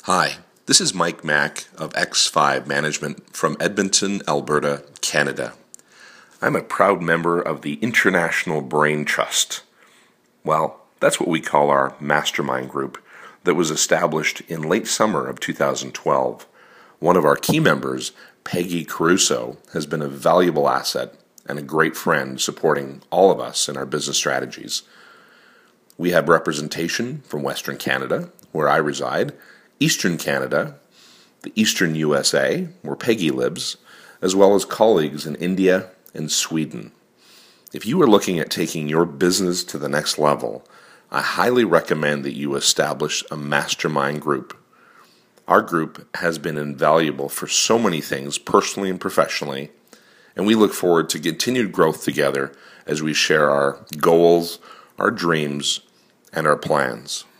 Hi, this is Mike Mack of X5 Management from Edmonton, Alberta, Canada. I'm a proud member of the International Brain Trust. Well, that's what we call our mastermind group that was established in late summer of 2012. One of our key members, Peggy Caruso, has been a valuable asset and a great friend supporting all of us in our business strategies. We have representation from Western Canada, where I reside, Eastern Canada, the Eastern USA, where Peggy lives, as well as colleagues in India and Sweden. If you are looking at taking your business to the next level, I highly recommend that you establish a mastermind group. Our group has been invaluable for so many things, personally and professionally, and we look forward to continued growth together as we share our goals, our dreams, and our plans.